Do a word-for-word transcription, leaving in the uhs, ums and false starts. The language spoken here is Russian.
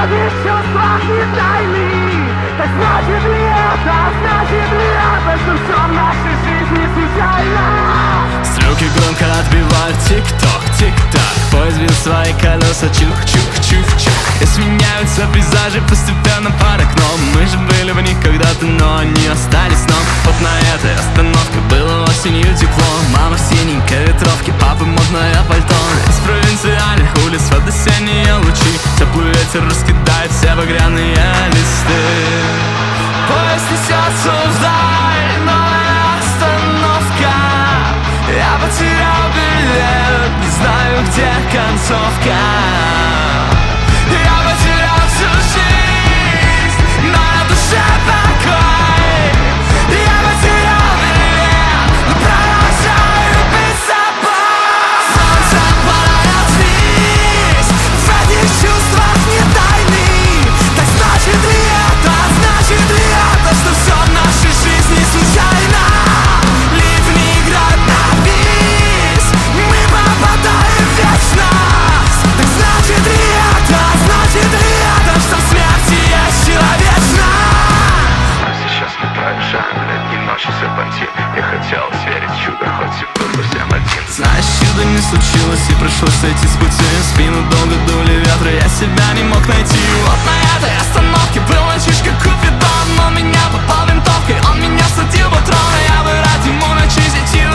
Вроде чувства не тайны. Так значит ли это, значит ли это, что все в нашей жизни случайно? Стрелки громко отбивают тик-ток, тик-так. Поезд бьет свои колеса, чух-чух-чух-чух. И сменяются пейзажи постепенно под окном. Мы же были в них когда-то, но они остались сном. Вот на этой остановке было осенью тепло. Мама в синенькой ветровке, папа модное пальто. Из провинциальных улиц под осенние лучи теплый ветер раскидает все багряные листы. Поезд несется вдаль, новая остановка. Я потерял билет, не знаю, где концовка. Я потерял всю жизнь, но на душе покой. Я потерял билет, но продолжаю быть собой. Солнце падает вниз, в этих чувствах не тайны. Так значит ли это, значит ли это, что все в нашей жизни случайно? Ливни играют на бис, мы попадаем в вечность. Так значит ли это, значит ли это, что в смерти есть человечно? А сейчас мы проезжаем летней ночи серпантин. Я хотел верить в чудо, хоть и был совсем один. Знаешь, чудо не случилось и пришлось сойти с пути. В спину долго дули ветры, я себя не мог найти. Вот на этой остановке был мальчишка Купидон. Он меня попал винтовкой, он меня садил в патрон. Я бы рад ему начистить